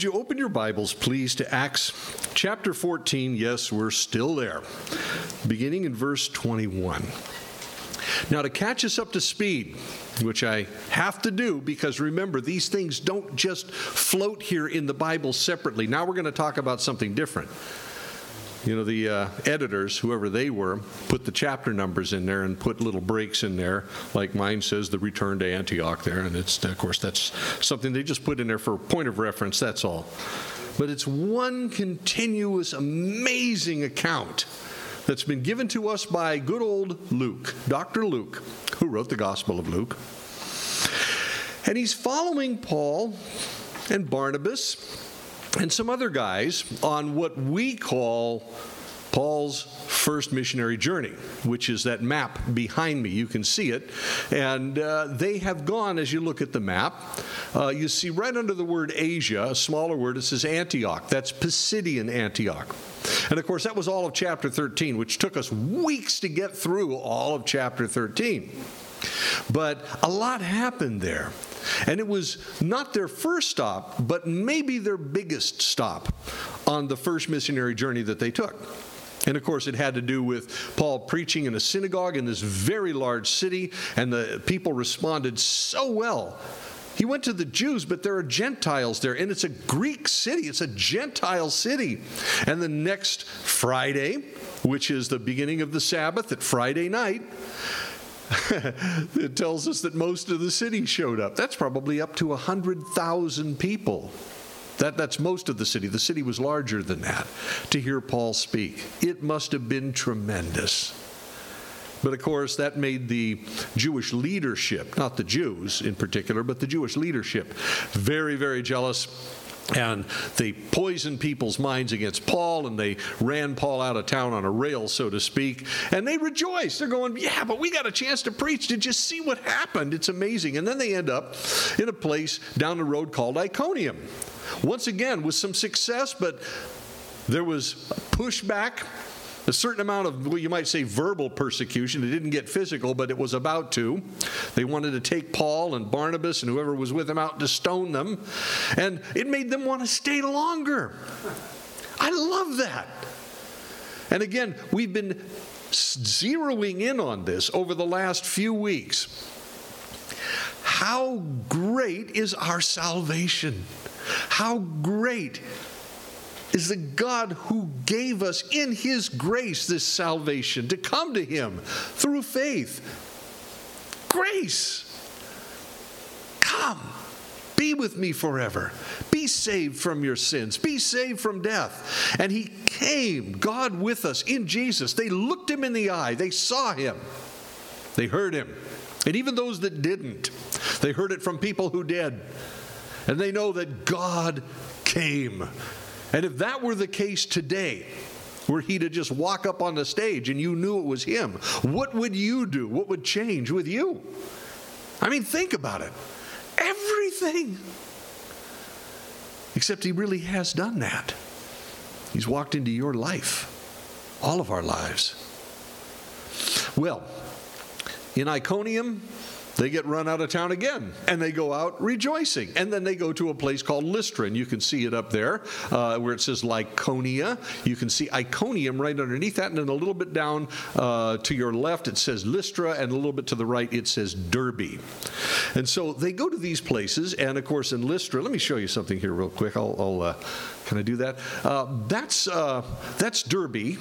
Would you open your Bibles, please, to Acts chapter 14? Yes, we're still there, beginning in verse 21. Now, to catch us up to speed, which I have to do because remember, these things don't just float here in the Bible separately. Now we're going to talk about something different. You know, the editors, whoever they were, put the chapter numbers in there and put little breaks in there, like mine says, the return to Antioch there. And it's, of course, that's something they just put in there for a point of reference, that's all. But it's one continuous, amazing account that's been given to us by good old Luke, Dr. Luke, who wrote the Gospel of Luke. And he's following Paul and Barnabas and some other guys on what we call Paul's first missionary journey, which is that map behind me. You can see it. And they have gone, as you look at the map, you see right under the word Asia, a smaller word, it says Antioch. That's Pisidian Antioch. And of course, that was all of chapter 13, which took us weeks to get through all of chapter 13. But a lot happened there. And it was not their first stop, but maybe their biggest stop on the first missionary journey that they took. And of course, it had to do with Paul preaching in a synagogue in this very large city, and the people responded so well. He went to the Jews, but there are Gentiles there, and it's a Greek city. It's a Gentile city. And the next Friday, which is the beginning of the Sabbath, at Friday night, it tells us that most of the city showed up. That's probably up to 100,000 people. That's most of the city. The city was larger than that, to hear Paul speak. It must have been tremendous. But of course, that made the Jewish leadership, not the Jews in particular, but the Jewish leadership, very, very jealous. And they poisoned people's minds against Paul, and they ran Paul out of town on a rail, so to speak. And they rejoiced. They're going, yeah, but we got a chance to preach. Did you see what happened? It's amazing. And then they end up in a place down the road called Iconium. Once again, with some success, but there was pushback. A certain amount of, well, you might say verbal persecution. It didn't get physical, but it was about to. They wanted to take Paul and Barnabas and whoever was with them out to stone them. And it made them want to stay longer. I love that. And again, we've been zeroing in on this over the last few weeks. How great is our salvation? How great is the God who gave us in His grace this salvation to come to Him through faith. Grace. Come, be with me forever. Be saved from your sins. Be saved from death. And He came, God with us in Jesus. They looked Him in the eye. They saw Him. They heard Him. And even those that didn't, they heard it from people who did. And they know that God came. And if that were the case today, were He to just walk up on the stage and you knew it was Him, what would you do? What would change with you? I mean, think about it. Everything. Except He really has done that. He's walked into your life, all of our lives. Well, in Iconium, they get run out of town again, and they go out rejoicing. And then they go to a place called Lystra, and you can see it up there where it says Lycaonia. You can see Iconium right underneath that, and then a little bit down to your left it says Lystra, and a little bit to the right it says Derbe. And so they go to these places, and of course in Lystra, let me show you something here real quick. Can I do that? That's Derbe.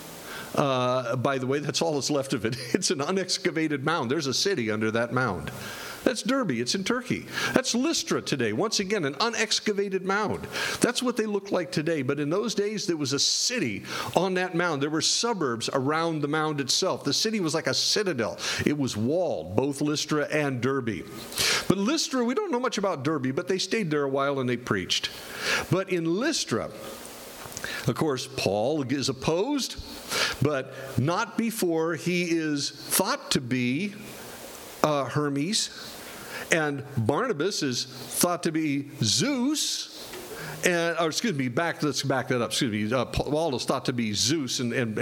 By the way, that's all that's left of it. It's an unexcavated mound. There's a city under that mound. That's Derbe. It's in Turkey. That's Lystra today. Once again, an unexcavated mound. That's what they look like today. But in those days, there was a city on that mound. There were suburbs around the mound itself. The city was like a citadel. It was walled, both Lystra and Derbe. But Lystra, we don't know much about Derbe, but they stayed there a while and they preached. But in Lystra, of course, Paul is opposed, but not before he is thought to be Hermes, and Barnabas is thought to be Zeus, Let's back that up. Excuse me. Paul is thought to be Zeus, and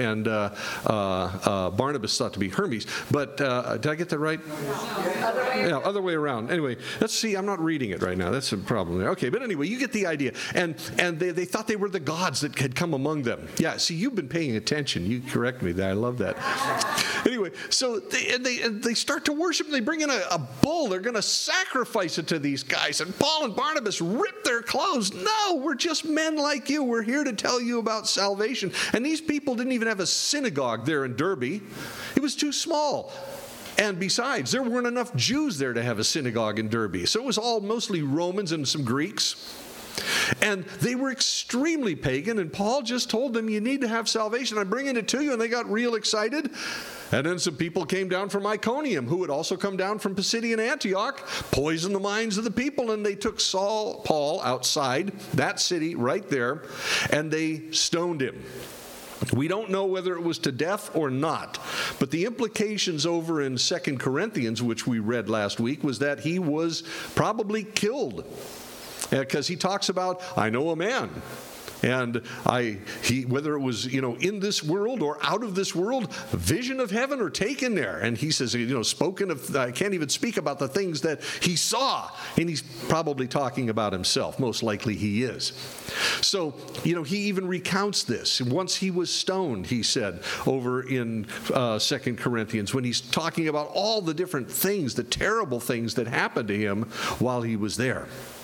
Barnabas thought to be Hermes. But did I get that right? Yeah, other way around. Anyway, let's see. I'm not reading it right now. That's a problem there. Okay, but anyway, you get the idea. And they thought they were the gods that had come among them. Yeah. See, you've been paying attention. You correct me there. I love that. Anyway, so they start to worship. And they bring in a bull. They're going to sacrifice it to these guys. And Paul and Barnabas rip their clothes. No, we're just men like you. We're here to tell you about salvation. And these people didn't even have a synagogue there in Derbe. It was too small. And besides, there weren't enough Jews there to have a synagogue in Derbe. So it was all mostly Romans and some Greeks. And they were extremely pagan, and Paul just told them, you need to have salvation. I'm bringing it to you, and they got real excited. And then some people came down from Iconium, who had also come down from Pisidian Antioch, poisoned the minds of the people, and they took Paul outside that city right there, and they stoned him. We don't know whether it was to death or not, but the implications over in 2 Corinthians, which we read last week, was that he was probably killed. Because he talks about, I know a man, and whether it was, in this world or out of this world, vision of heaven or taken there. And he says, spoken of, I can't even speak about the things that he saw. And he's probably talking about himself. Most likely he is. So, he even recounts this. Once he was stoned, he said, over in 2 Corinthians, when he's talking about all the different things, the terrible things that happened to him while he was there.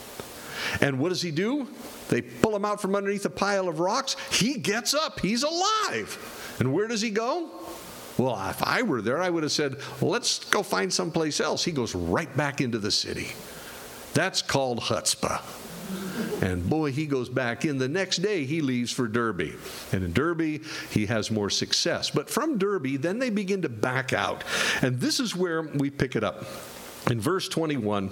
And what does he do? They pull him out from underneath a pile of rocks. He gets up. He's alive. And where does he go? Well, if I were there, I would have said, let's go find someplace else. He goes right back into the city. That's called chutzpah. And boy, he goes back in. The next day, he leaves for Derbe. And in Derbe, he has more success. But from Derbe, then they begin to back out. And this is where we pick it up. In verse 21,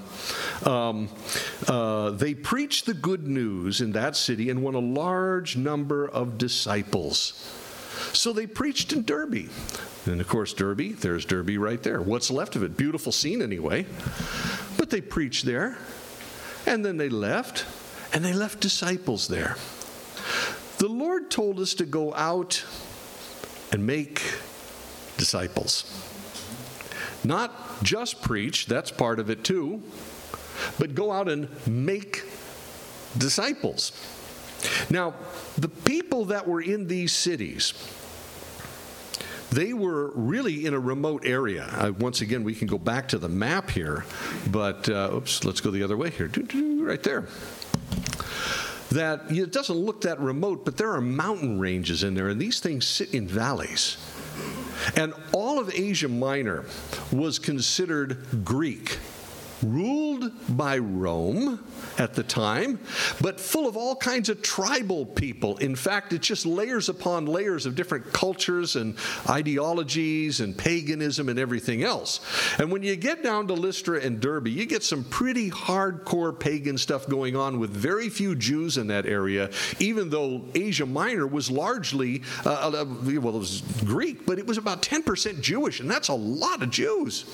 they preached the good news in that city and won a large number of disciples. So they preached in Derbe. And of course, Derbe, there's Derbe right there. What's left of it? Beautiful scene anyway. But they preached there. And then they left. And they left disciples there. The Lord told us to go out and make disciples. Not just preach, that's part of it too, but go out and make disciples. Now, the people that were in these cities, they were really in a remote area. Once again, we can go back to the map here, but, let's go the other way here. Right there. That it doesn't look that remote, but there are mountain ranges in there, and these things sit in valleys. And all of Asia Minor was considered Greek, ruled by Rome at the time, but full of all kinds of tribal people. In fact, it's just layers upon layers of different cultures and ideologies and paganism and everything else. And when you get down to Lystra and Derbe, you get some pretty hardcore pagan stuff going on with very few Jews in that area, even though Asia Minor was largely, it was Greek, but it was about 10% Jewish, and that's a lot of Jews.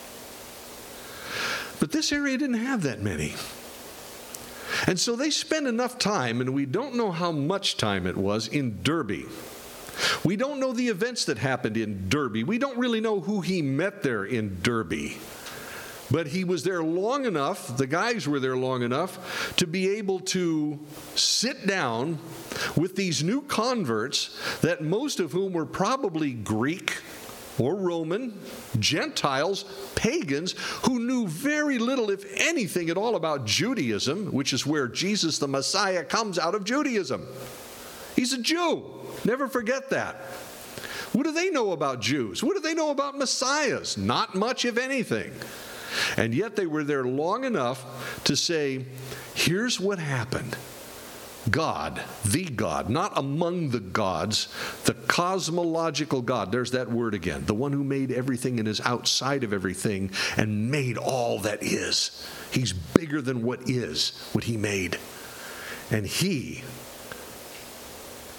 But this area didn't have that many. And so they spent enough time, and we don't know how much time it was, in Derbe. We don't know the events that happened in Derbe. We don't really know who he met there in Derbe. But he was there long enough, the guys were there long enough, to be able to sit down with these new converts, that most of whom were probably Greek or Roman, Gentiles, pagans, who knew very little, if anything at all, about Judaism, which is where Jesus the Messiah comes out of Judaism. He's a Jew. Never forget that. What do they know about Jews? What do they know about Messiahs? Not much, if anything. And yet they were there long enough to say, here's what happened. God, the God, not among the gods, the cosmological God, there's that word again, the one who made everything and is outside of everything and made all that is. He's bigger than what is, what he made. And he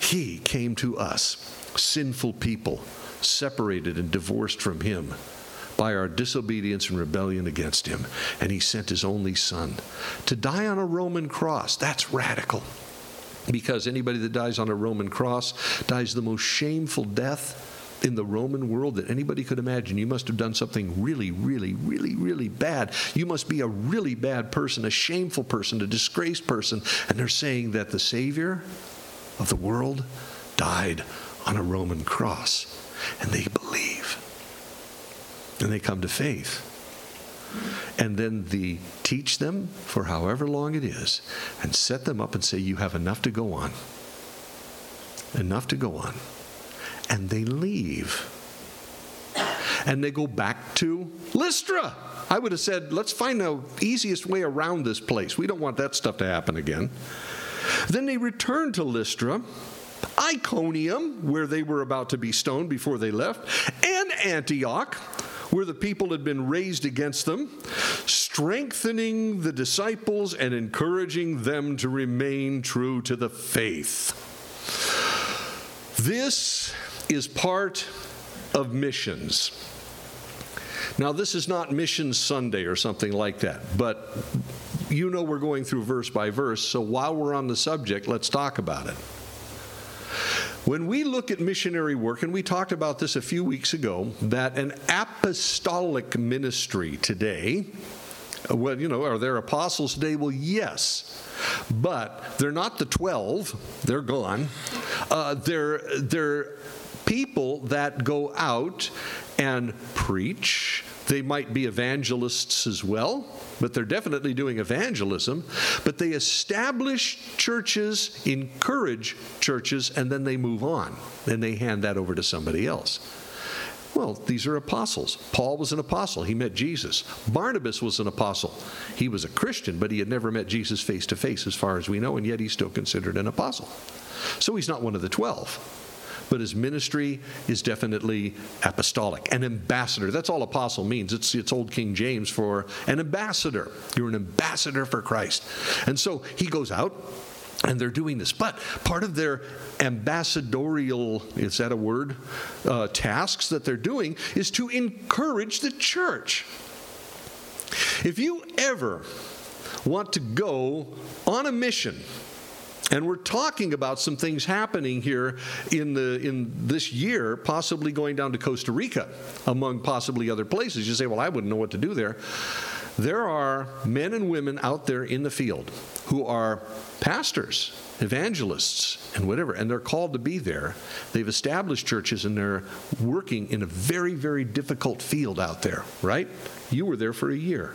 came to us, sinful people, separated and divorced from him, by our disobedience and rebellion against him. And he sent his only Son to die on a Roman cross. That's radical. Because anybody that dies on a Roman cross dies the most shameful death in the Roman world that anybody could imagine. You must have done something really, really, really, really bad. You must be a really bad person, a shameful person, a disgraced person. And they're saying that the Savior of the world died on a Roman cross. And they believe. And they come to faith. And then they teach them for however long it is and set them up and say, you have enough to go on. Enough to go on. And they leave. And they go back to Lystra. I would have said, let's find the easiest way around this place. We don't want that stuff to happen again. Then they return to Lystra, Iconium, where they were about to be stoned before they left, and Antioch, where the people had been raised against them, strengthening the disciples and encouraging them to remain true to the faith. This is part of missions. Now, this is not Mission Sunday or something like that, but you know we're going through verse by verse, so while we're on the subject, let's talk about it. When we look at missionary work, and we talked about this a few weeks ago, that an apostolic ministry today, well, are there apostles today? Well, yes. But they're not the 12. They're gone. They're people that go out and preach. They might be evangelists as well, but they're definitely doing evangelism. But they establish churches, encourage churches, and then they move on. And they hand that over to somebody else. Well, these are apostles. Paul was an apostle. He met Jesus. Barnabas was an apostle. He was a Christian, but he had never met Jesus face to face as far as we know, and yet he's still considered an apostle. So he's not one of the 12. But his ministry is definitely apostolic. An ambassador. That's all apostle means. It's Old King James for an ambassador. You're an ambassador for Christ. And so he goes out, and they're doing this. But part of their ambassadorial, is that a word? Tasks that they're doing is to encourage the church. If you ever want to go on a mission, and we're talking about some things happening here in this year, possibly going down to Costa Rica, among possibly other places. You say, well, I wouldn't know what to do there. There are men and women out there in the field who are pastors, evangelists, and whatever, and they're called to be there. They've established churches, and they're working in a very, very difficult field out there, right? You were there for a year.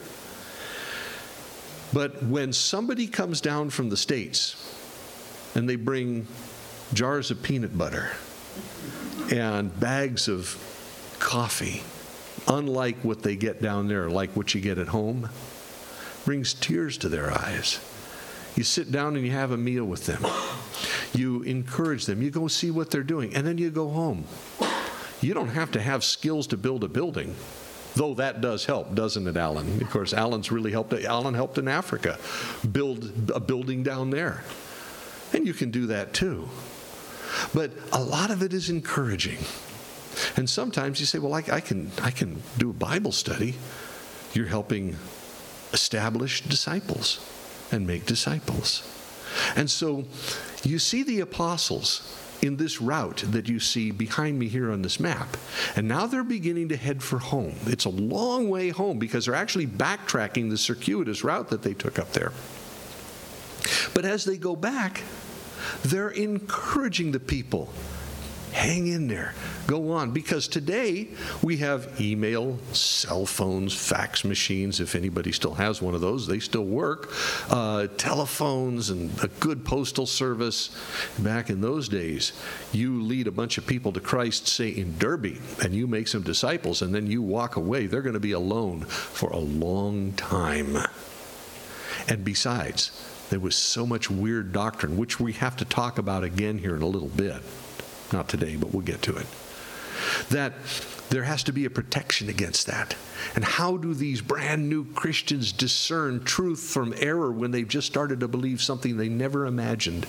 But when somebody comes down from the States, and they bring jars of peanut butter and bags of coffee, unlike what they get down there, like what you get at home, brings tears to their eyes. You sit down and you have a meal with them. You encourage them. You go see what they're doing, and then you go home. You don't have to have skills to build a building, though that does help, doesn't it, Alan? Of course, Alan's really helped. Alan helped in Africa build a building down there. And you can do that too. But a lot of it is encouraging. And sometimes you say, well, I can do a Bible study. You're helping establish disciples and make disciples. And so you see the apostles in this route that you see behind me here on this map. And now they're beginning to head for home. It's a long way home because they're actually backtracking the circuitous route that they took up there. But as they go back, they're encouraging the people. Hang in there. Go on. Because today we have email, cell phones, fax machines, if anybody still has one of those. They still work. Telephones and a good postal service. Back in those days, you lead a bunch of people to Christ, say in Derby, and you make some disciples, and then you walk away. They're going to be alone for a long time. And besides, there was so much weird doctrine, which we have to talk about again here in a little bit. Not today, but we'll get to it. That there has to be a protection against that. And how do these brand new Christians discern truth from error when they've just started to believe something they never imagined?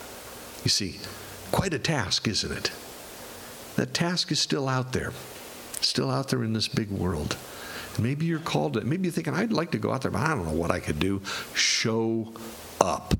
You see, quite a task, isn't it? That task is still out there. Still out there in this big world. Maybe you're called to, maybe you're thinking, I'd like to go out there, but I don't know what I could do. Show up.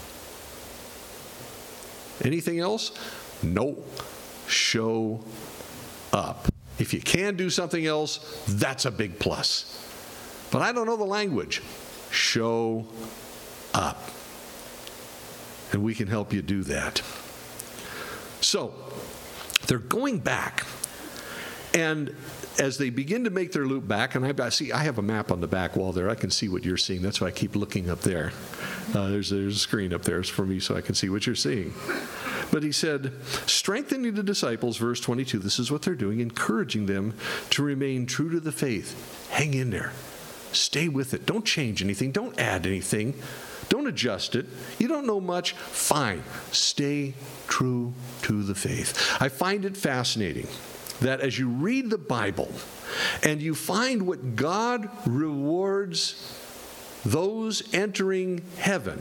Anything else? No. Show up. If you can do something else, that's a big plus. But I don't know the language. Show up. And we can help you do that. So, they're going back. And as they begin to make their loop back, and I have a map on the back wall there. I can see what you're seeing. That's why I keep looking up there. There's a screen up there for me so I can see what you're seeing. But he said, strengthening the disciples, verse 22, this is what they're doing, encouraging them to remain true to the faith. Hang in there. Stay with it. Don't change anything. Don't add anything. Don't adjust it. You don't know much. Fine. Stay true to the faith. I find it fascinating that as you read the Bible and you find what God rewards those entering heaven,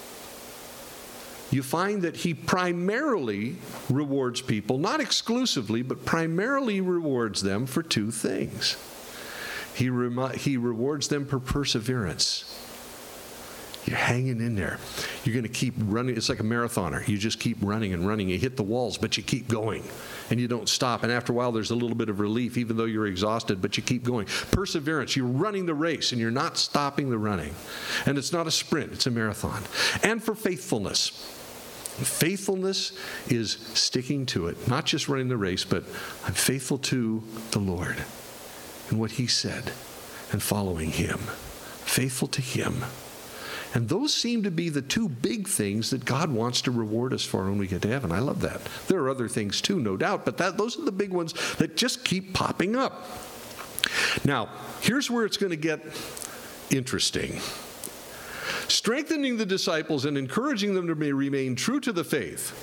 you find that he primarily rewards people, not exclusively, but primarily rewards them for two things. He rewards them for perseverance. You're hanging in there. You're going to keep running. It's like a marathoner. You just keep running and running. You hit the walls, but you keep going. And you don't stop. And after a while, there's a little bit of relief, even though you're exhausted, but you keep going. Perseverance. You're running the race, and you're not stopping the running. And it's not a sprint. It's a marathon. And for faithfulness. Faithfulness is sticking to it. Not just running the race, but I'm faithful to the Lord and what he said and following him. Faithful to him. And those seem to be the two big things that God wants to reward us for when we get to heaven. I love that. There are other things too, no doubt, but those are the big ones that just keep popping up. Now, here's where it's going to get interesting. Strengthening the disciples and encouraging them to remain true to the faith.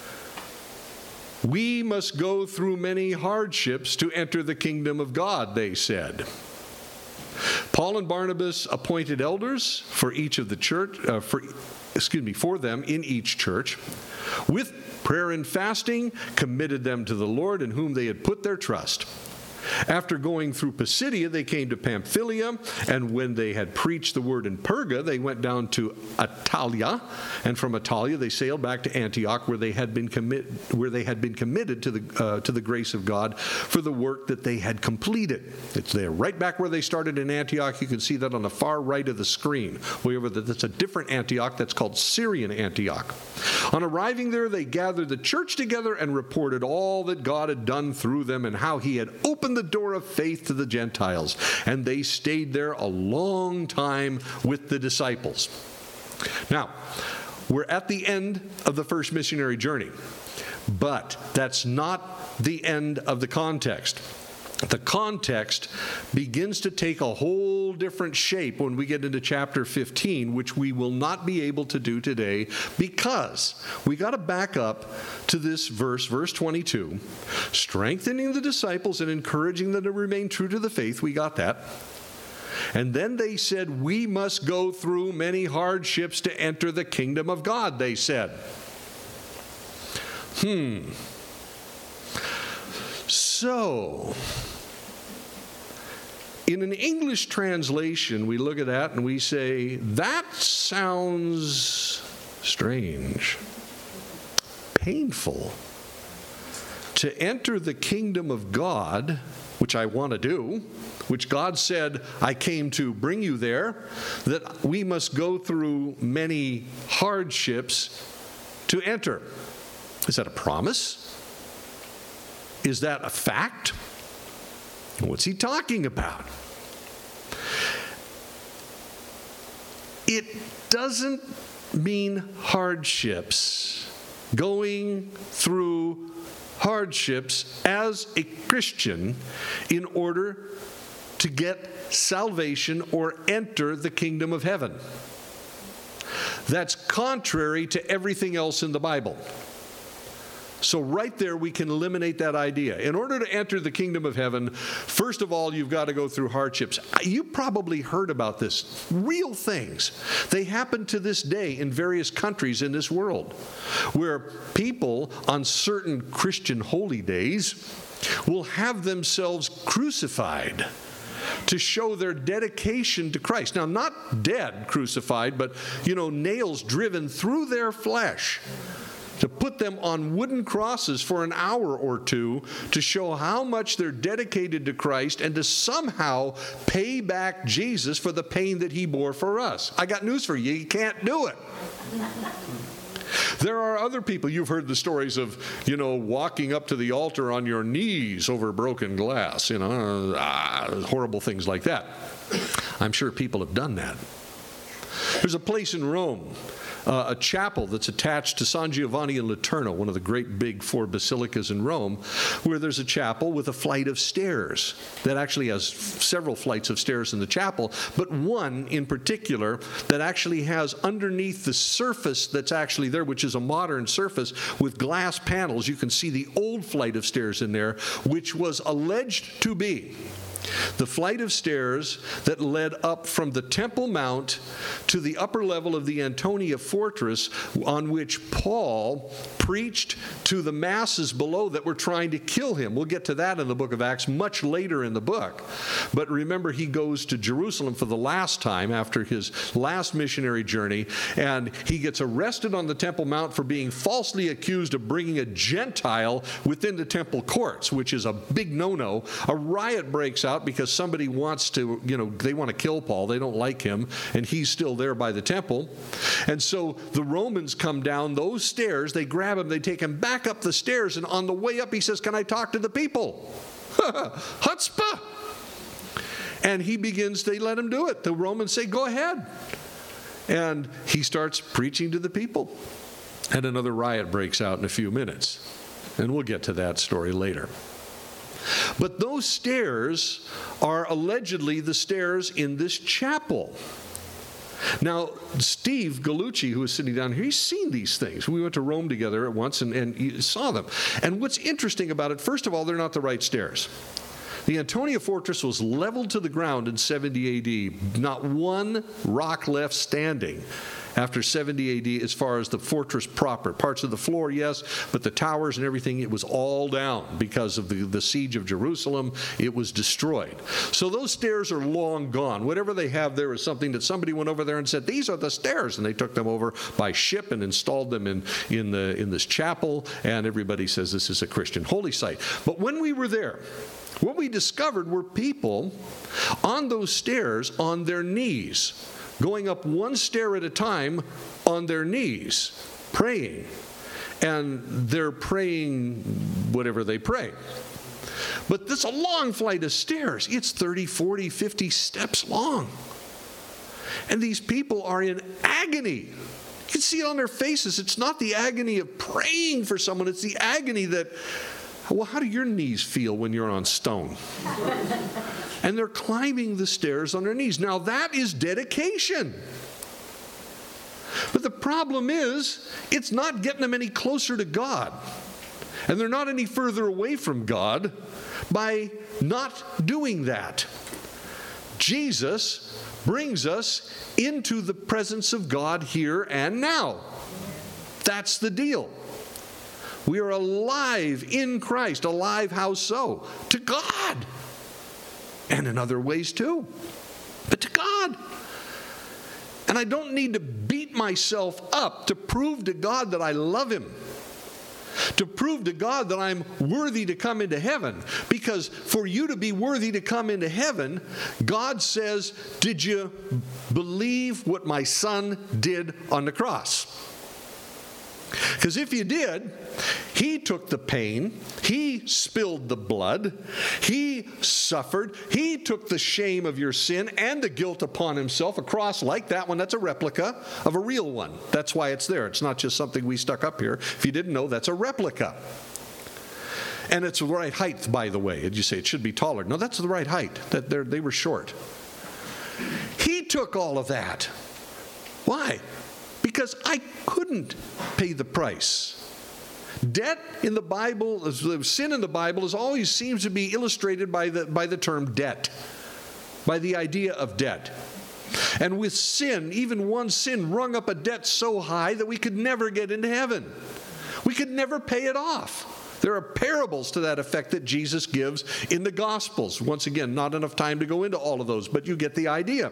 We must go through many hardships to enter the kingdom of God, they said. Paul and Barnabas appointed elders for each of the church, for them in each church. With prayer and fasting, committed them to the Lord in whom they had put their trust. After going through Pisidia, they came to Pamphylia, and when they had preached the word in Perga, they went down to Attalia, and from Attalia they sailed back to Antioch, where they had been committed to the grace of God for the work that they had completed. It's there, right back where they started in Antioch. You can see that on the far right of the screen. That's a different Antioch. That's called Syrian Antioch. On arriving there, they gathered the church together and reported all that God had done through them and how he had opened the door of faith to the Gentiles. And they stayed there a long time with the disciples. Now, we're at the end of the first missionary journey, but that's not the end of the context. The context begins to take a whole different shape when we get into chapter 15, which we will not be able to do today because we got to back up to this verse 22. Strengthening the disciples and encouraging them to remain true to the faith. We got that. And then they said, we must go through many hardships to enter the kingdom of God, they said. So, in an English translation, we look at that and we say, that sounds strange, painful. To enter the kingdom of God, which I want to do, which God said, I came to bring you there, that we must go through many hardships to enter. Is that a promise? Is that a fact? What's he talking about? It doesn't mean hardships. Going through hardships as a Christian in order to get salvation or enter the kingdom of heaven. That's contrary to everything else in the Bible. So right there, we can eliminate that idea. In order to enter the kingdom of heaven, first of all, you've got to go through hardships. You probably heard about this. Real things. They happen to this day in various countries in this world, where people on certain Christian holy days will have themselves crucified to show their dedication to Christ. Now, not dead crucified, but, nails driven through their flesh, to put them on wooden crosses for an hour or two to show how much they're dedicated to Christ and to somehow pay back Jesus for the pain that he bore for us. I got news for you. You can't do it. There are other people, you've heard the stories of, walking up to the altar on your knees over broken glass, horrible things like that. I'm sure people have done that. There's a place in Rome, a chapel that's attached to San Giovanni in Laterno, one of the great big 4 basilicas in Rome, where there's a chapel with a flight of stairs that actually has several flights of stairs in the chapel, but one in particular that actually has underneath the surface that's actually there, which is a modern surface with glass panels. You can see the old flight of stairs in there, which was alleged to be the flight of stairs that led up from the Temple Mount to the upper level of the Antonia Fortress, on which Paul preached to the masses below that were trying to kill him. We'll get to that in the book of Acts much later in the book. But remember, he goes to Jerusalem for the last time after his last missionary journey, and he gets arrested on the Temple Mount for being falsely accused of bringing a Gentile within the temple courts, which is a big no-no. A riot breaks out because somebody wants to, they want to kill Paul. They don't like him, and he's still there by the temple. And so the Romans come down those stairs, they grab him, they take him back up the stairs, and on the way up he says, "Can I talk to the people?" Chutzpah! And they let him do it. The Romans say, "Go ahead." And he starts preaching to the people. And another riot breaks out in a few minutes. And we'll get to that story later. But those stairs are allegedly the stairs in this chapel. Now, Steve Gallucci, who is sitting down here, he's seen these things. We went to Rome together at once and he saw them. And what's interesting about it, first of all, they're not the right stairs. The Antonia Fortress was leveled to the ground in 70 AD. Not one rock left standing after 70 AD as far as the fortress proper. Parts of the floor, yes, but the towers and everything, it was all down because of the siege of Jerusalem. It was destroyed. So those stairs are long gone. Whatever they have there is something that somebody went over there and said, "These are the stairs," and they took them over by ship and installed them in this chapel, and everybody says this is a Christian holy site. But when we were there, what we discovered were people on those stairs on their knees, going up one stair at a time on their knees, praying. And they're praying whatever they pray. But this is a long flight of stairs. It's 30, 40, 50 steps long. And these people are in agony. You can see it on their faces. It's not the agony of praying for someone. It's the agony that, well, how do your knees feel when you're on stone? And they're climbing the stairs on their knees. Now, that is dedication. But the problem is, it's not getting them any closer to God. And they're not any further away from God by not doing that. Jesus brings us into the presence of God here and now. That's the deal. We are alive in Christ. Alive, how so? To God. And in other ways too. But to God. And I don't need to beat myself up to prove to God that I love Him. To prove to God that I'm worthy to come into heaven. Because for you to be worthy to come into heaven, God says, "Did you believe what my Son did on the cross?" Because if you did, He took the pain, He spilled the blood, He suffered, He took the shame of your sin and the guilt upon Himself. A cross like that one, that's a replica of a real one. That's why it's there. It's not just something we stuck up here. If you didn't know, that's a replica. And it's the right height, by the way. And you say it should be taller. No, that's the right height. They were short. He took all of that. Why? Because I couldn't pay the price. Debt in the Bible, sin in the Bible, always seems to be illustrated by the term debt, by the idea of debt. And with sin, even one sin rung up a debt so high that we could never get into heaven. We could never pay it off. There are parables to that effect that Jesus gives in the Gospels. Once again, not enough time to go into all of those, but you get the idea.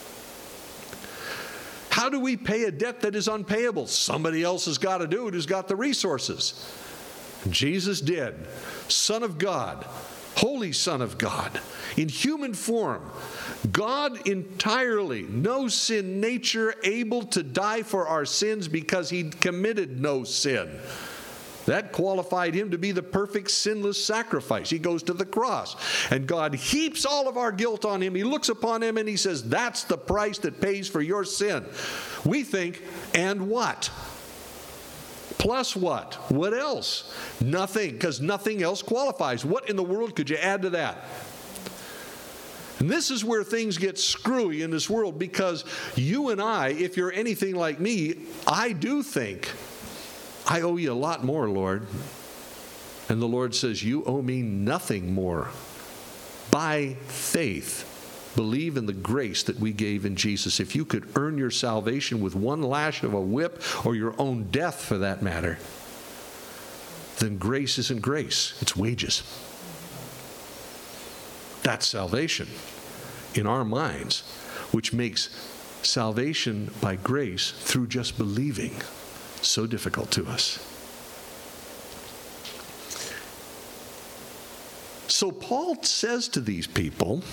How do we pay a debt that is unpayable? Somebody else has got to do it who's got the resources. Jesus did. Son of God, Holy Son of God, in human form, God entirely, no sin nature, able to die for our sins because he committed no sin. That qualified him to be the perfect sinless sacrifice. He goes to the cross, and God heaps all of our guilt on him. He looks upon him and he says, that's the price that pays for your sin. We think, and what? Plus what? What else? Nothing, because nothing else qualifies. What in the world could you add to that? And this is where things get screwy in this world, because you and I, if you're anything like me, I do think, I owe you a lot more, Lord. And the Lord says, you owe me nothing more. By faith, believe in the grace that we gave in Jesus. If you could earn your salvation with one lash of a whip, or your own death for that matter, then grace isn't grace, it's wages. That's salvation in our minds, which makes salvation by grace through just believing so difficult to us. So Paul says to these people,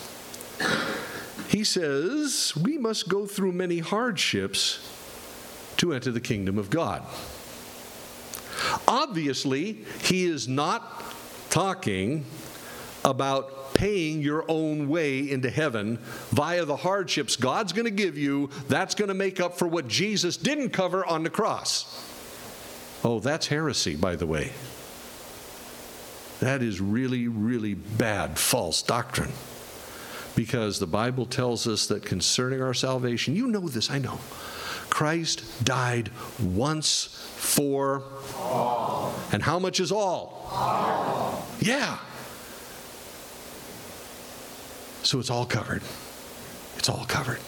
he says, we must go through many hardships to enter the kingdom of God. Obviously, he is not talking about paying your own way into heaven via the hardships God's going to give you. That's going to make up for what Jesus didn't cover on the cross. Oh, that's heresy, by the way. That is really, really bad, false doctrine. Because the Bible tells us that concerning our salvation, you know this, I know, Christ died once for all. And how much is all? All. Yeah. So it's all covered. It's all covered.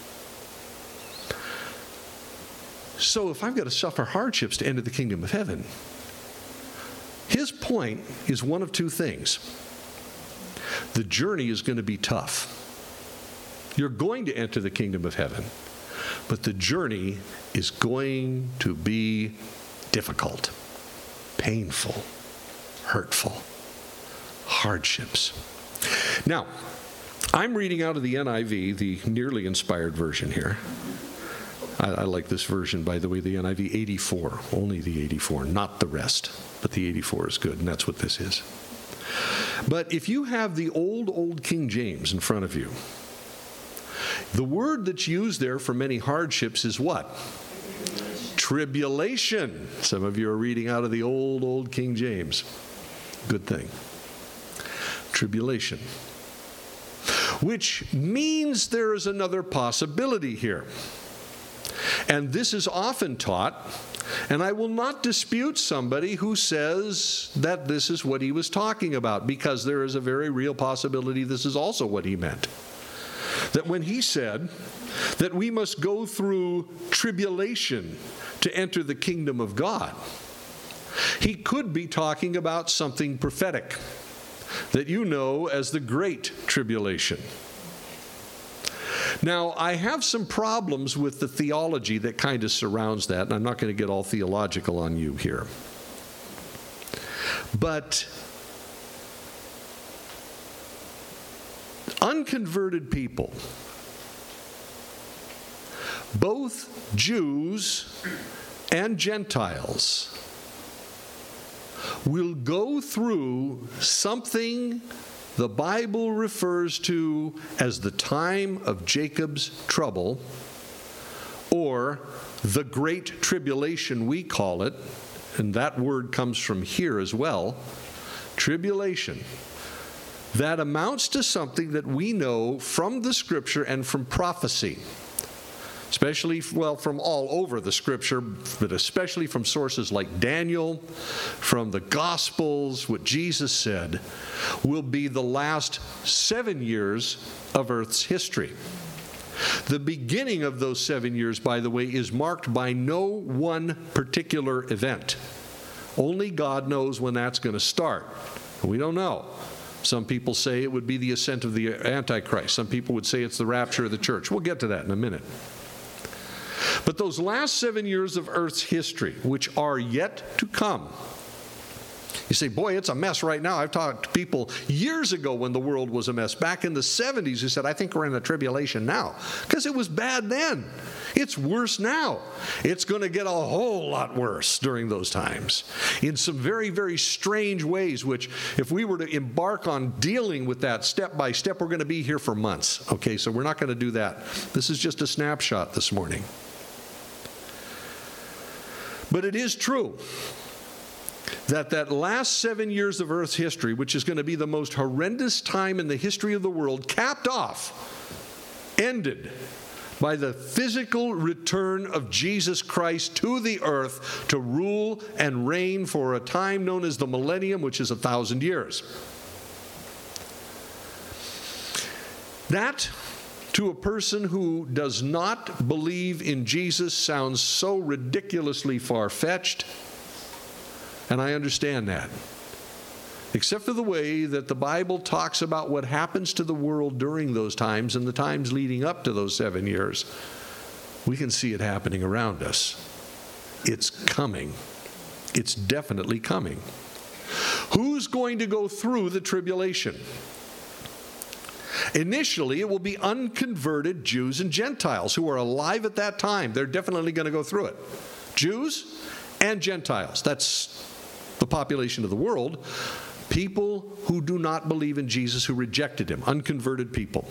So if I've got to suffer hardships to enter the kingdom of heaven, his point is one of two things. The journey is going to be tough. You're going to enter the kingdom of heaven, but the journey is going to be difficult, painful, hurtful, hardships. Now, I'm reading out of the NIV, the nearly inspired version here. I like this version, by the way, the NIV 84, only the 84, not the rest, but the 84 is good, and that's what this is. But if you have the old King James in front of you, the word that's used there for many hardships is what? Tribulation. Some of you are reading out of the old King James. Good thing. Tribulation. Which means there is another possibility here. And this is often taught, and I will not dispute somebody who says that this is what he was talking about, because there is a very real possibility this is also what he meant. That when he said that we must go through tribulation to enter the kingdom of God, he could be talking about something prophetic that you know as the Great Tribulation. Now, I have some problems with the theology that kind of surrounds that, and I'm not going to get all theological on you here. But unconverted people, both Jews and Gentiles, will go through something the Bible refers to as the time of Jacob's trouble, or the Great Tribulation, we call it, and that word comes from here as well, tribulation. That amounts to something that we know from the Scripture and from prophecy. especially, well, from all over the Scripture, but especially from sources like Daniel, from the Gospels, what Jesus said will be the last 7 years of Earth's history. The beginning of those 7 years, by the way, is marked by no one particular event. Only God knows when that's going to start. We don't know. Some people say it would be the ascent of the Antichrist. Some people would say it's the rapture of the church. We'll get to that in a minute. But those last 7 years of Earth's history, which are yet to come, you say, boy, it's a mess right now. I've talked to people years ago when the world was a mess, back in the 70s, who said, I think we're in a tribulation now, because it was bad then. It's worse now. It's going to get a whole lot worse during those times in some very, very strange ways, which if we were to embark on dealing with that step by step, we're going to be here for months. Okay, so we're not going to do that. This is just a snapshot this morning. But it is true that last 7 years of Earth's history, which is going to be the most horrendous time in the history of the world, capped off, ended by the physical return of Jesus Christ to the earth to rule and reign for a time known as the millennium, which is 1,000 years. That, to a person who does not believe in Jesus, sounds so ridiculously far-fetched, and I understand that. Except for the way that the Bible talks about what happens to the world during those times and the times leading up to those 7 years, we can see it happening around us. It's coming. It's definitely coming. Who's going to go through the tribulation? Initially, it will be unconverted Jews and Gentiles who are alive at that time. They're definitely going to go through it. Jews and Gentiles. That's the population of the world. People who do not believe in Jesus, who rejected him. Unconverted people.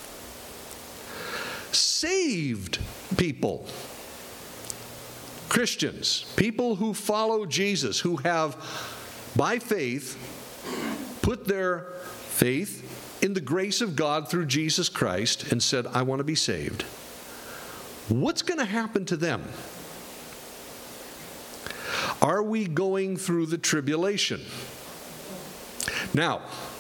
Saved people. Christians. People who follow Jesus, who have, by faith, put their faith in the grace of God through Jesus Christ and said, I want to be saved. What's going to happen to them? Are we going through the tribulation? Now,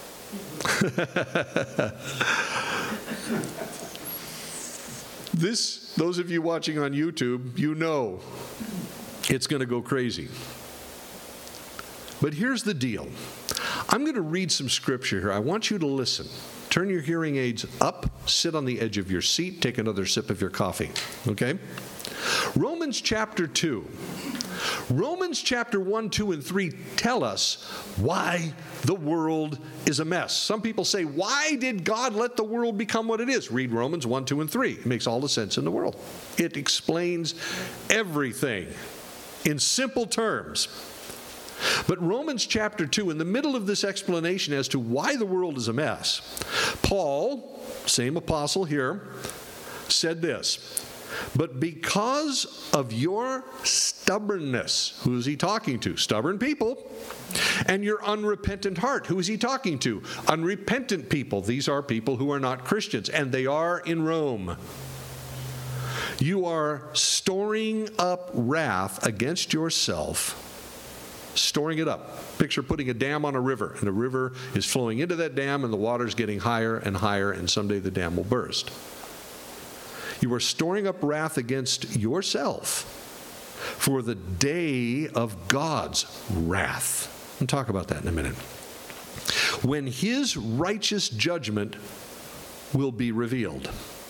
those of you watching on YouTube, you know it's going to go crazy. But here's the deal. I'm going to read some scripture here. I want you to listen. Turn your hearing aids up, sit on the edge of your seat, take another sip of your coffee. Okay? Romans chapter 2. Romans chapter 1, 2, and 3 tell us why the world is a mess. Some people say, why did God let the world become what it is? Read Romans 1, 2, and 3. It makes all the sense in the world. It explains everything in simple terms. But Romans chapter 2, in the middle of this explanation as to why the world is a mess, Paul, same apostle here, said this, but because of your stubbornness, who is he talking to? Stubborn people. And your unrepentant heart, who is he talking to? Unrepentant people. These are people who are not Christians, and they are in Rome. You are storing up wrath against yourself. Storing it up. Picture putting a dam on a river, and the river is flowing into that dam, and the water's getting higher and higher, and someday the dam will burst. You are storing up wrath against yourself for the day of God's wrath. We'll talk about that in a minute. When his righteous judgment will be revealed.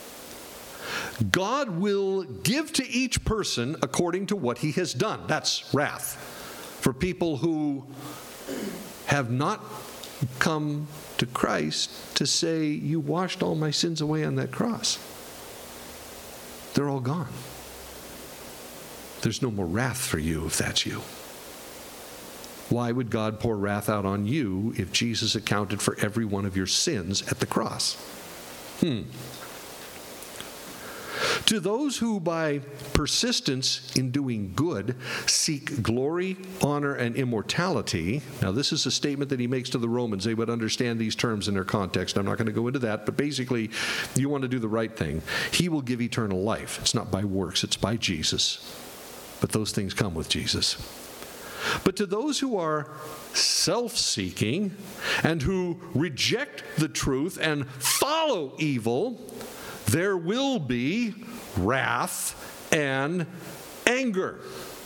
God will give to each person according to what he has done. That's wrath. For people who have not come to Christ to say, you washed all my sins away on that cross. They're all gone. There's no more wrath for you if that's you. Why would God pour wrath out on you if Jesus accounted for every one of your sins at the cross? To those who by persistence in doing good seek glory, honor, and immortality. Now, this is a statement that he makes to the Romans. They would understand these terms in their context. I'm not going to go into that, but basically, you want to do the right thing. He will give eternal life. It's not by works, it's by Jesus. But those things come with Jesus. But to those who are self-seeking and who reject the truth and follow evil, there will be wrath and anger.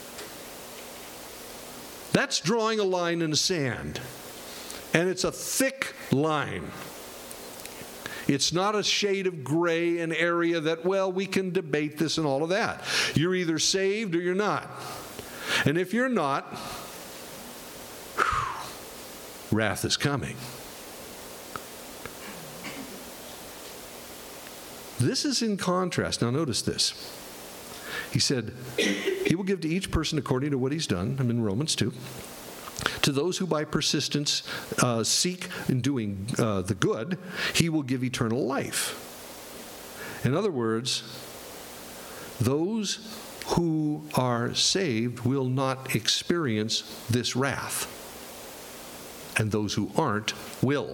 That's drawing a line in the sand. And it's a thick line. It's not a shade of gray, an area that, well, we can debate this and all of that. You're either saved or you're not. And if you're not, wrath is coming. This is in contrast. Now notice this. He said, he will give to each person according to what he's done. I'm in Romans 2. To those who by persistence seek in doing the good, he will give eternal life. In other words, those who are saved will not experience this wrath, and those who aren't will.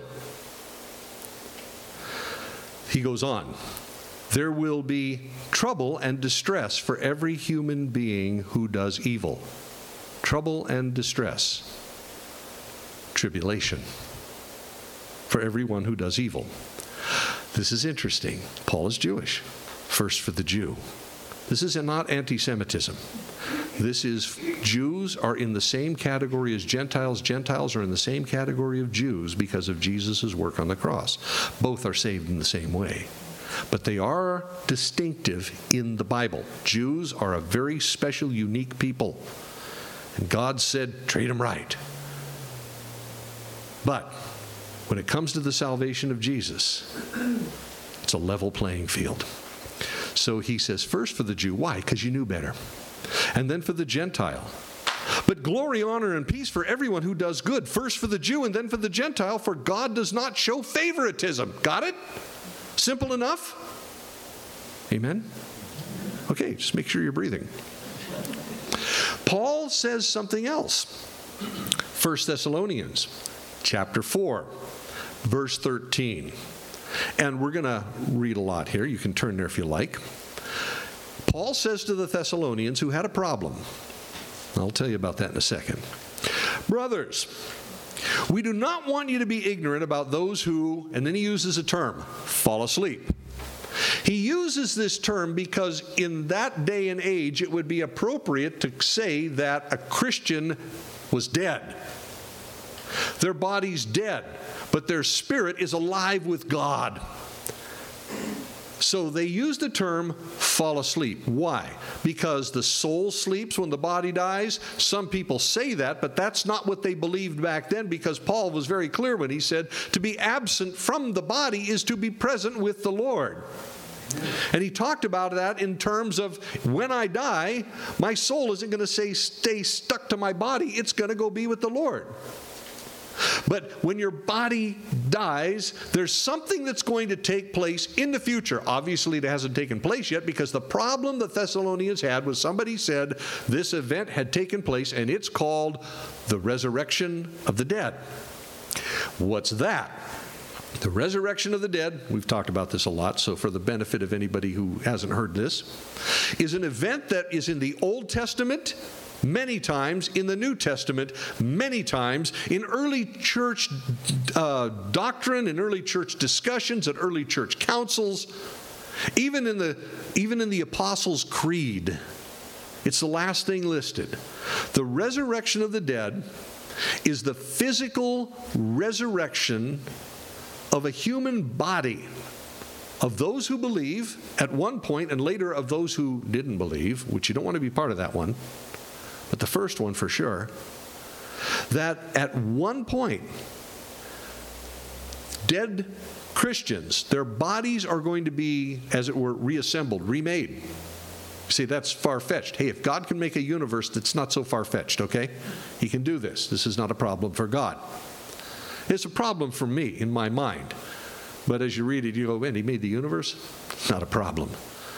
He goes on. There will be trouble and distress for every human being who does evil. Trouble and distress. Tribulation for everyone who does evil. This is interesting. Paul is Jewish. First for the Jew. This is not anti-Semitism. This is Jews are in the same category as Gentiles. Gentiles are in the same category of Jews because of Jesus' work on the cross. Both are saved in the same way. But they are distinctive in the Bible. Jews are a very special, unique people. And God said, treat them right. But when it comes to the salvation of Jesus, it's a level playing field. So he says, first for the Jew. Why? Because you knew better. And then for the Gentile. But glory, honor, and peace for everyone who does good. First for the Jew and then for the Gentile, for God does not show favoritism. Got it? Simple enough? Amen? Okay, just make sure you're breathing. Paul says something else. 1 Thessalonians chapter 4, verse 13. And we're going to read a lot here. You can turn there if you like. Paul says to the Thessalonians who had a problem. I'll tell you about that in a second. Brothers, we do not want you to be ignorant about those who, and then he uses a term, fall asleep. He uses this term because in that day and age it would be appropriate to say that a Christian was dead. Their body's dead, but their spirit is alive with God. So they use the term fall asleep. Why? Because the soul sleeps when the body dies. Some people say that, but that's not what they believed back then, because Paul was very clear when he said to be absent from the body is to be present with the Lord. And he talked about that in terms of when I die, my soul isn't going to stay stuck to my body. It's going to go be with the Lord. But when your body dies, there's something that's going to take place in the future. Obviously, it hasn't taken place yet, because the problem the Thessalonians had was somebody said this event had taken place, and it's called the resurrection of the dead. What's that? The resurrection of the dead, we've talked about this a lot, so for the benefit of anybody who hasn't heard this, is an event that is in the Old Testament many times, in the New Testament many times, in early church doctrine, in early church discussions, at early church councils, even in the Apostles' Creed. It's the last thing listed. The resurrection of the dead is the physical resurrection of a human body, of those who believe at one point, and later of those who didn't believe, which you don't want to be part of that one, but the first one for sure, that at one point, dead Christians, their bodies are going to be, as it were, reassembled, remade. You see, that's far-fetched. Hey, if God can make a universe that's not so far-fetched, okay? He can do this. This is not a problem for God. It's a problem for me in my mind. But as you read it, you go, man, he made the universe? Not a problem.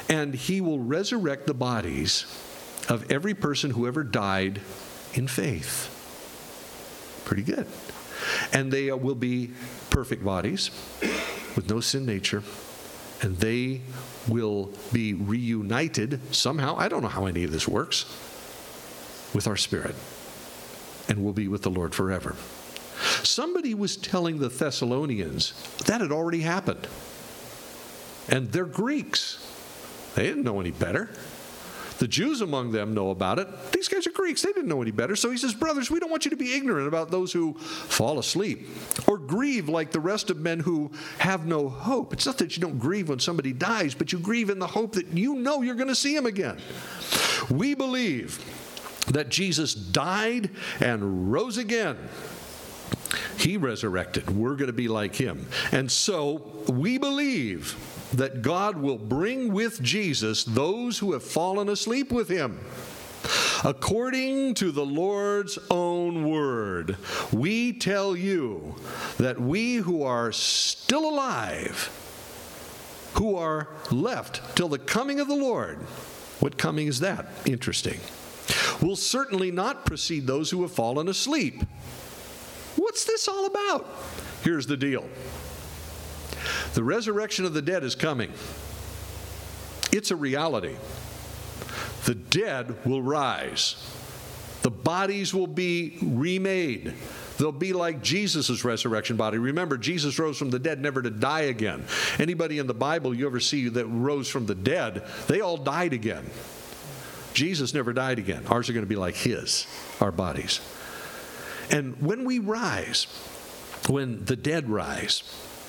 And he will resurrect the bodies of every person who ever died in faith. Pretty good. And they will be perfect bodies with no sin nature. And they will be reunited somehow. I don't know how any of this works. With our spirit. And we'll be with the Lord forever. Somebody was telling the Thessalonians that had already happened. And they're Greeks. They didn't know any better. The Jews among them know about it. These guys are Greeks. They didn't know any better. So he says, brothers, we don't want you to be ignorant about those who fall asleep or grieve like the rest of men who have no hope. It's not that you don't grieve when somebody dies, but you grieve in the hope that you know you're going to see him again. We believe that Jesus died and rose again. He resurrected. We're going to be like him. And so we believe that God will bring with Jesus those who have fallen asleep with him. According to the Lord's own word, we tell you that we who are still alive, who are left till the coming of the Lord, what coming is that? Interesting. Will certainly not precede those who have fallen asleep. What's this all about? Here's the deal. The resurrection of the dead is coming. It's a reality. The dead will rise. The bodies will be remade. They'll be like Jesus' resurrection body. Remember, Jesus rose from the dead never to die again. Anybody in the Bible you ever see that rose from the dead, they all died again. Jesus never died again. Ours are going to be like his, our bodies. And when we rise, when the dead rise,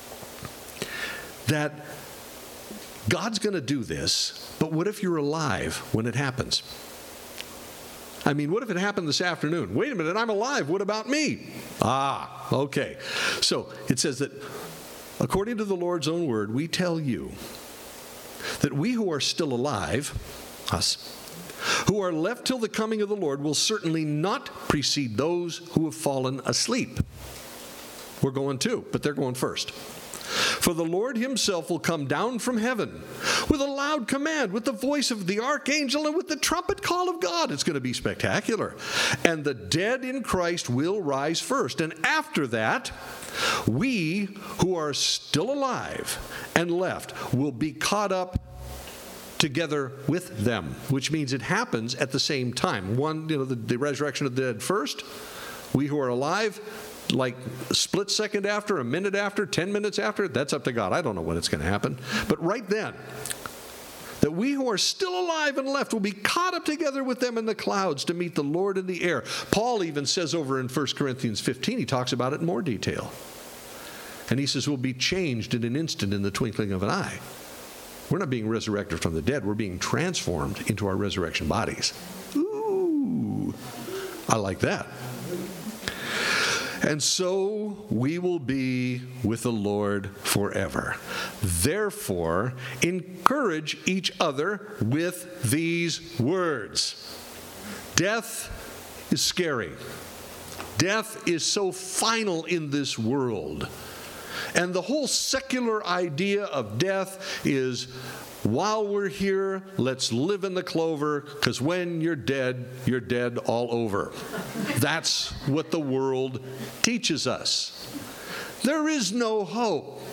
that God's going to do this, but what if you're alive when it happens? I mean, what if it happened this afternoon? Wait a minute, I'm alive. What about me? Okay. So it says that according to the Lord's own word, we tell you that we who are still alive, us, who are left till the coming of the Lord, will certainly not precede those who have fallen asleep. We're going too, but they're going first. For the Lord himself will come down from heaven with a loud command, with the voice of the archangel, and with the trumpet call of God. It's going to be spectacular. And the dead in Christ will rise first. And after that, we who are still alive and left will be caught up together with them, which means it happens at the same time. One, the resurrection of the dead first. We who are alive, like a split second after, a minute after, 10 minutes after, that's up to God. I don't know when it's going to happen. But right then, that we who are still alive and left will be caught up together with them in the clouds to meet the Lord in the air. Paul even says over in 1 Corinthians 15, he talks about it in more detail. And he says we'll be changed in an instant, in the twinkling of an eye. We're not being resurrected from the dead. We're being transformed into our resurrection bodies. Ooh, I like that. And so we will be with the Lord forever. Therefore, encourage each other with these words. Death is scary. Death is so final in this world. And the whole secular idea of death is, while we're here, let's live in the clover, because when you're dead all over. That's what the world teaches us. There is no hope.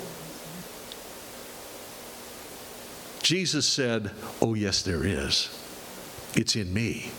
Jesus said, oh yes, there is. It's in me.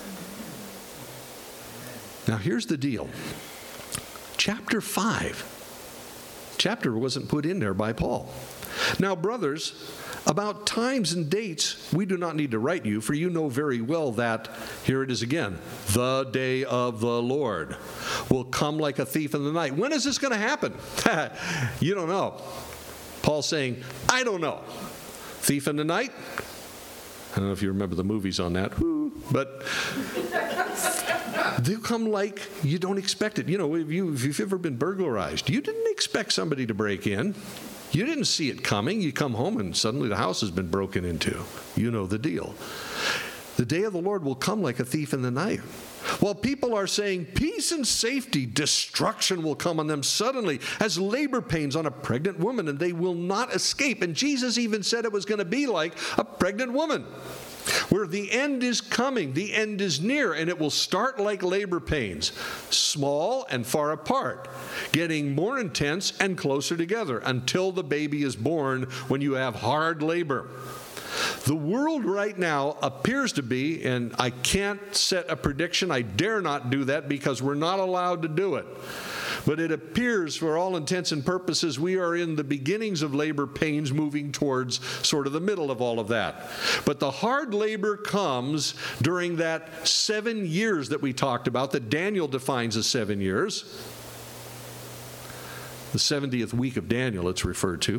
Now here's the deal. Chapter 5. Chapter wasn't put in there by Paul. Now, brothers, about times and dates we do not need to write you, for you know very well that, here it is again, the day of the Lord will come like a thief in the night. When is this going to happen? You don't know. Paul's saying, I don't know. Thief in the night? I don't know if you remember the movies on that, but they'll come like you don't expect it. You know, if you've ever been burglarized, you didn't expect somebody to break in. You didn't see it coming. You come home and suddenly the house has been broken into. You know the deal. The day of the Lord will come like a thief in the night. While people are saying peace and safety, destruction will come on them suddenly as labor pains on a pregnant woman, and they will not escape. And Jesus even said it was going to be like a pregnant woman, where the end is coming, the end is near, and it will start like labor pains, small and far apart, getting more intense and closer together until the baby is born, when you have hard labor. The world right now appears to be, and I can't set a prediction, I dare not do that because we're not allowed to do it. But it appears, for all intents and purposes, we are in the beginnings of labor pains, moving towards sort of the middle of all of that. But the hard labor comes during that 7 years that we talked about, that Daniel defines as 7 years. The 70th week of Daniel, it's referred to,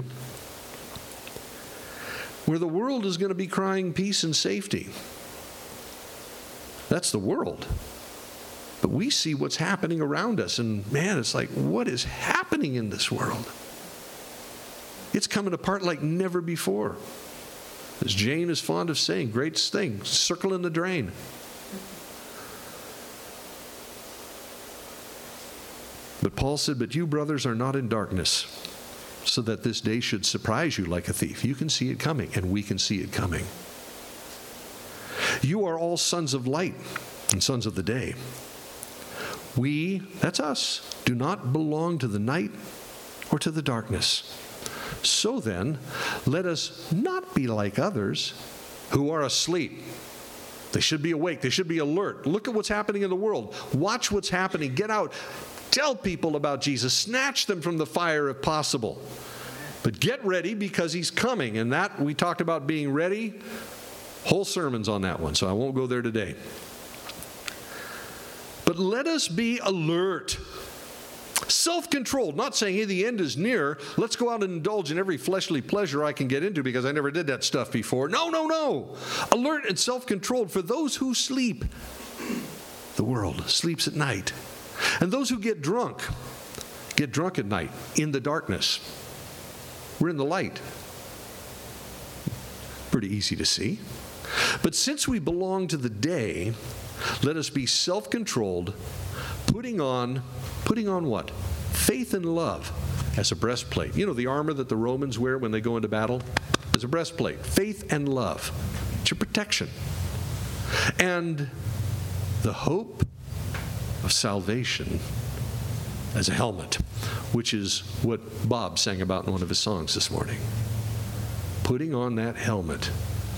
where the world is going to be crying peace and safety. That's the world. But we see what's happening around us, and man, it's like, what is happening in this world? It's coming apart like never before. As Jane is fond of saying, great thing, circle in the drain. But Paul said, but you, brothers, are not in darkness, so that this day should surprise you like a thief. You can see it coming, and we can see it coming. You are all sons of light and sons of the day. We, that's us, do not belong to the night or to the darkness. So then, let us not be like others who are asleep. They should be awake. They should be alert. Look at what's happening in the world. Watch what's happening. Get out. Tell people about Jesus. Snatch them from the fire if possible. But get ready, because he's coming. And that, we talked about being ready. Whole sermons on that one, so I won't go there today. But let us be alert, self-controlled, not saying, hey, the end is near. Let's go out and indulge in every fleshly pleasure I can get into because I never did that stuff before. No, no, no. Alert and self-controlled for those who sleep. The world sleeps at night. And those who get drunk at night in the darkness. We're in the light. Pretty easy to see. But since we belong to the day, let us be self-controlled, putting on what? Faith and love as a breastplate. You know, the armor that the Romans wear when they go into battle? As a breastplate. Faith and love. It's your protection. And the hope of salvation as a helmet, which is what Bob sang about in one of his songs this morning. Putting on that helmet.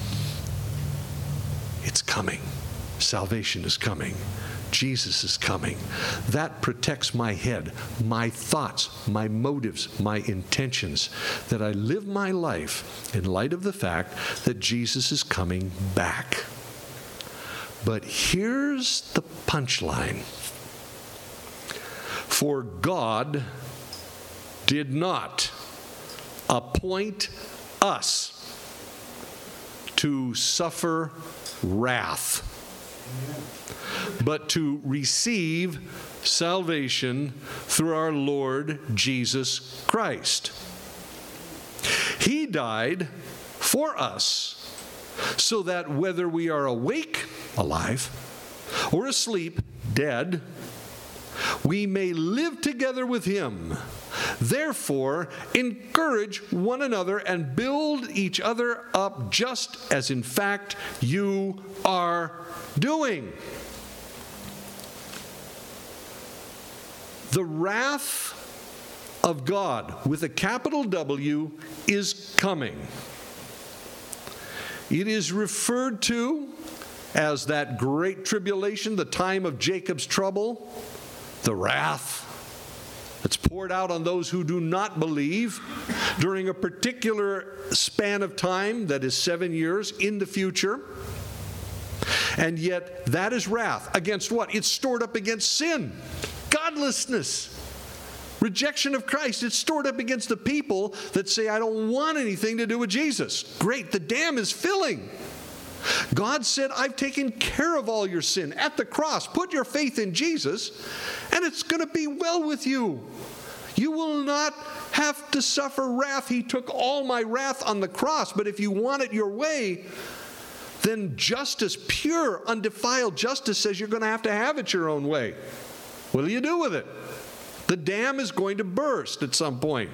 It's coming. Salvation is coming. Jesus is coming. That protects my head, my thoughts, my motives, my intentions, that I live my life in light of the fact that Jesus is coming back. But here's the punchline. For God did not appoint us to suffer wrath, but to receive salvation through our Lord Jesus Christ. He died for us, so that whether we are awake, alive, or asleep, dead, we may live together with him. Therefore, encourage one another and build each other up, just as in fact you are doing. The wrath of God, with a capital W, is coming. It is referred to as that great tribulation, the time of Jacob's trouble, the wrath that's poured out on those who do not believe during a particular span of time that is 7 years in the future. And yet that is wrath against what? It's stored up against sin, godlessness, rejection of Christ. It's stored up against the people that say, I don't want anything to do with Jesus. Great, the dam is filling. God said, I've taken care of all your sin at the cross. Put your faith in Jesus, and it's going to be well with you. You will not have to suffer wrath. He took all my wrath on the cross, but if you want it your way, then justice, pure, undefiled justice, says you're going to have it your own way. What do you do with it? The dam is going to burst at some point.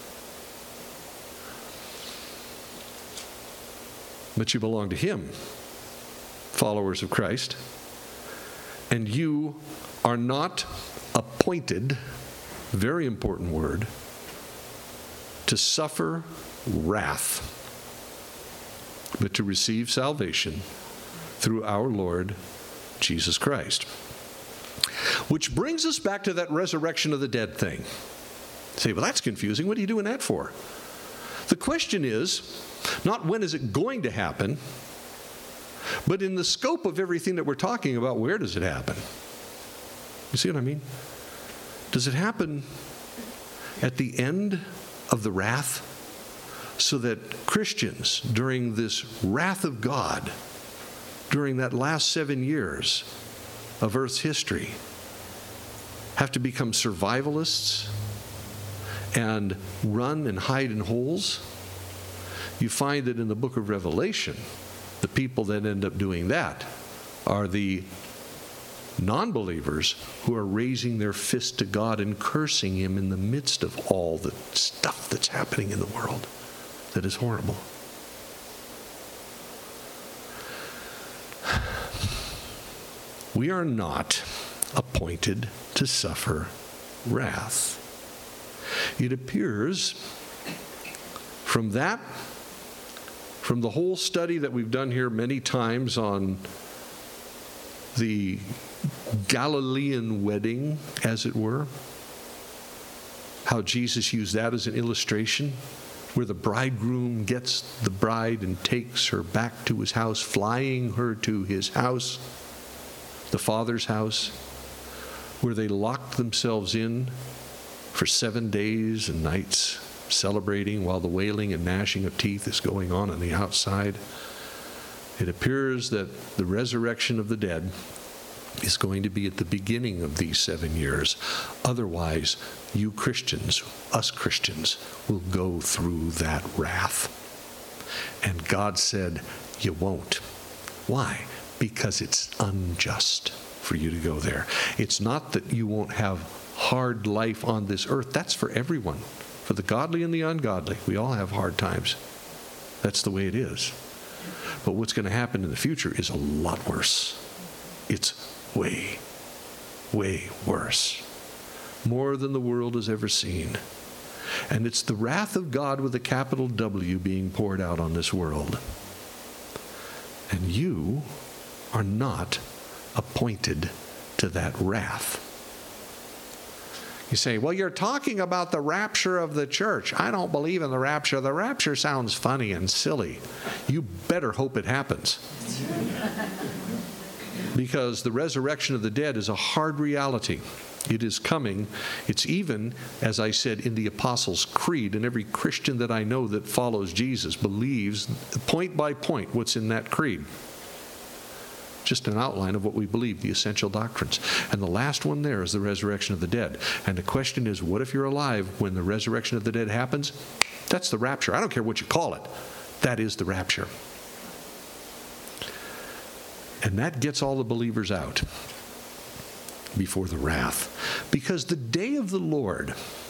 But you belong to Him, followers of Christ, and you are not appointed, very important word, to suffer wrath, but to receive salvation through our Lord Jesus Christ. Which brings us back to that resurrection of the dead thing. You say, well, that's confusing. What are you doing that for? The question is, not when is it going to happen, but in the scope of everything that we're talking about, where does it happen? You see what I mean? Does it happen at the end of the wrath, so that Christians, during this wrath of God, during that last 7 years of Earth's history, have to become survivalists and run and hide in holes? You find that in the book of Revelation, the people that end up doing that are the non-believers who are raising their fist to God and cursing Him in the midst of all the stuff that's happening in the world that is horrible. We are not appointed to suffer wrath. It appears from the whole study that we've done here many times on the Galilean wedding, as it were, how Jesus used that as an illustration, where the bridegroom gets the bride and takes her back to his house, flying her to his house, the Father's house, where they locked themselves in for 7 days and nights, celebrating while the wailing and gnashing of teeth is going on the outside. It appears that the resurrection of the dead is going to be at the beginning of these 7 years. Otherwise, you Christians, us Christians, will go through that wrath. And God said, you won't. Why? Because it's unjust for you to go there. It's not that you won't have hard life on this earth. That's for everyone. For the godly and the ungodly. We all have hard times. That's the way it is. But what's going to happen in the future is a lot worse. It's way, way worse. More than the world has ever seen. And it's the wrath of God with a capital W being poured out on this world. And you are not appointed to that wrath. You say, well, you're talking about the rapture of the church. I don't believe in the rapture. The rapture sounds funny and silly. You better hope it happens. Because the resurrection of the dead is a hard reality. It is coming. It's even, as I said, in the Apostles' Creed, and every Christian that I know that follows Jesus believes, point by point, what's in that creed. Just an outline of what we believe, the essential doctrines. And the last one there is the resurrection of the dead. And the question is, what if you're alive when the resurrection of the dead happens? That's the rapture. I don't care what you call it. That is the rapture. And that gets all the believers out before the wrath. Because the day of the Lord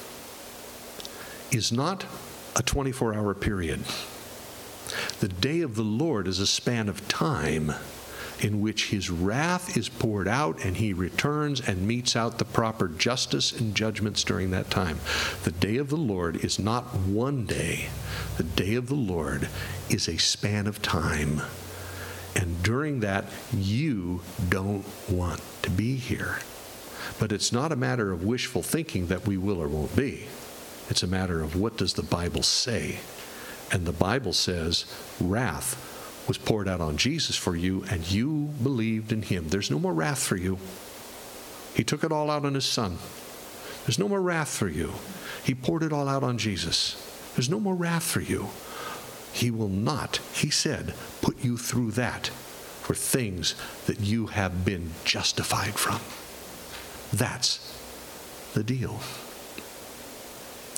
is not a 24-hour period. The day of the Lord is a span of time in which His wrath is poured out and He returns and metes out the proper justice and judgments during that time. The day of the Lord is not one day. The day of the Lord is a span of time. And during that, you don't want to be here. But it's not a matter of wishful thinking that we will or won't be. It's a matter of what does the Bible say. And the Bible says wrath was poured out on Jesus for you, and you believed in Him. There's no more wrath for you. He took it all out on His Son. There's no more wrath for you. He poured it all out on Jesus. There's no more wrath for you. He will not, He said, put you through that for things that you have been justified from. That's the deal.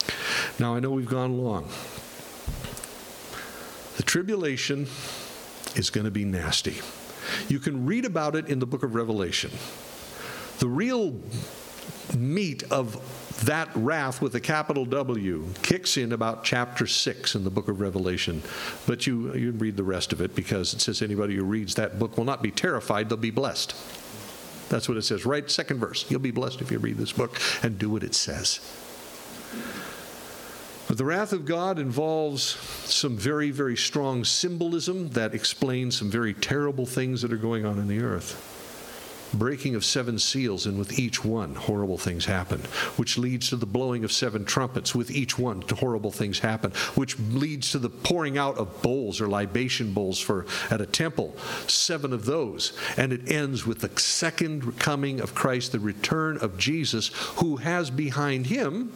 Now, I know we've gone long. The tribulation is going to be nasty. You can read about it in the book of Revelation. The real meat of that wrath with a capital W kicks in about chapter 6 in the book of Revelation. But you read the rest of it, because it says anybody who reads that book will not be terrified, they'll be blessed. That's what it says, right? Second verse. You'll be blessed if you read this book and do what it says. But the wrath of God involves some very, very strong symbolism that explains some very terrible things that are going on in the earth. Breaking of 7 seals, and with each one, horrible things happen, which leads to the blowing of 7 trumpets. With each one, horrible things happen, which leads to the pouring out of bowls or libation bowls at a temple, 7 of those. And it ends with the second coming of Christ, the return of Jesus, who has behind him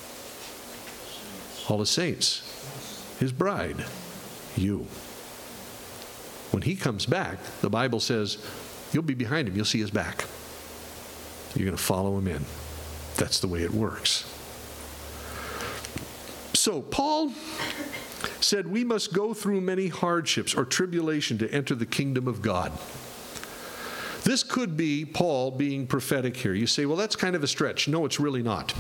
all the saints, his bride, you. When he comes back, the Bible says, you'll be behind him. You'll see his back. You're going to follow him in. That's the way it works. So Paul said we must go through many hardships or tribulation to enter the kingdom of God. This could be Paul being prophetic here. You say, well, that's kind of a stretch. No, it's really not.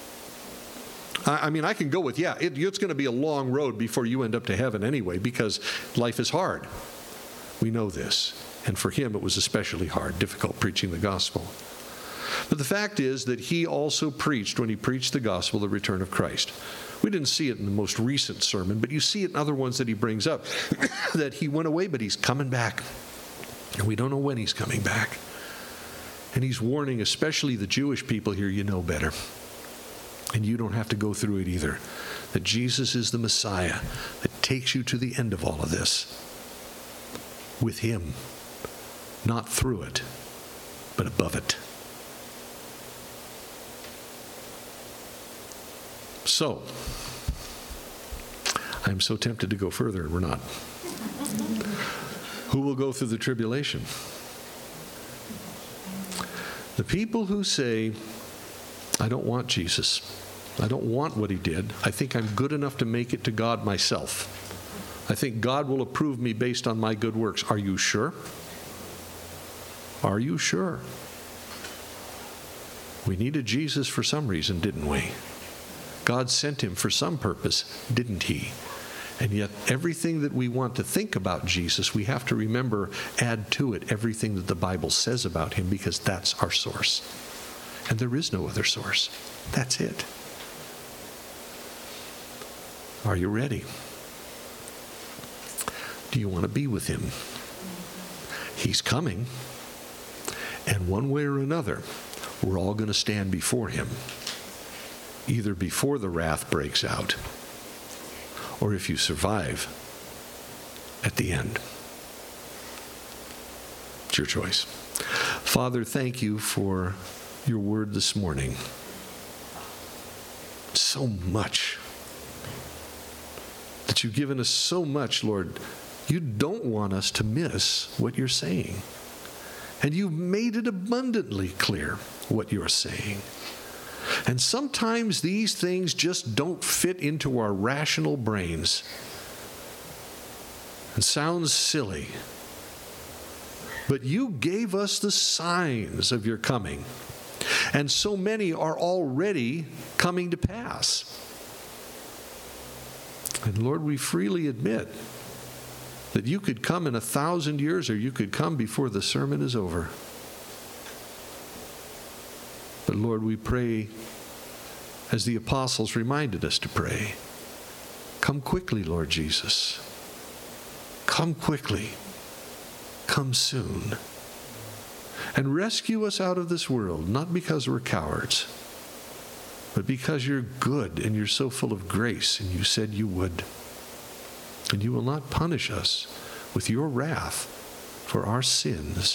I mean, I can go with, it's going to be a long road before you end up to heaven anyway, because life is hard. We know this. And for him, it was especially hard, difficult preaching the gospel. But the fact is that he also preached, when he preached the gospel, the return of Christ. We didn't see it in the most recent sermon, but you see it in other ones that he brings up, that he went away, but he's coming back. And we don't know when he's coming back. And he's warning, especially the Jewish people here, you know better. And you don't have to go through it either. That Jesus is the Messiah that takes you to the end of all of this. With him. Not through it, but above it. So, I'm so tempted to go further, and we're not. Who will go through the tribulation? The people who say, I don't want Jesus. I don't want what he did. I think I'm good enough to make it to God myself. I think God will approve me based on my good works. Are you sure? Are you sure? We needed Jesus for some reason, didn't we? God sent him for some purpose, didn't he? And yet everything that we want to think about Jesus, we have to remember, add to it everything that the Bible says about him, because that's our source. And there is no other source. That's it. Are you ready? Do you want to be with him? He's coming. And one way or another, we're all going to stand before him. Either before the wrath breaks out, or if you survive, at the end. It's your choice. Father, thank you for your word this morning. So much. That you've given us so much, Lord. You don't want us to miss what you're saying. And you've made it abundantly clear what you're saying. And sometimes these things just don't fit into our rational brains. It sounds silly. But you gave us the signs of your coming. And so many are already coming to pass. And Lord, we freely admit that you could come in 1,000 years, or you could come before the sermon is over. But Lord, we pray, as the apostles reminded us to pray, come quickly, Lord Jesus. Come quickly. Come soon. And rescue us out of this world, not because we're cowards, but because you're good and you're so full of grace, and you said you would. And you will not punish us with your wrath for our sins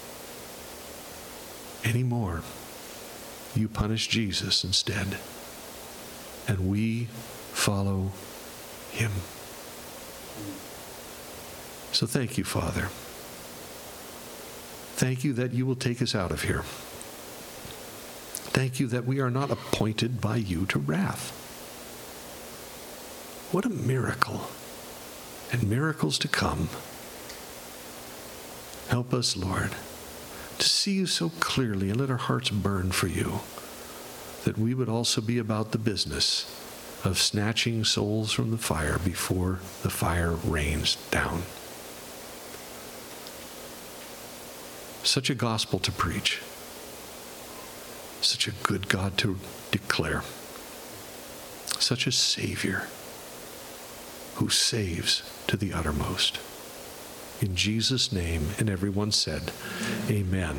anymore. You punish Jesus instead. And we follow him. So thank you, Father. Thank you that you will take us out of here. Thank you that we are not appointed by you to wrath. What a miracle. And miracles to come. Help us, Lord, to see you so clearly and let our hearts burn for you, that we would also be about the business of snatching souls from the fire before the fire rains down. Such a gospel to preach. Such a good God to declare. Such a Savior who saves to the uttermost. In Jesus' name, and everyone said, amen.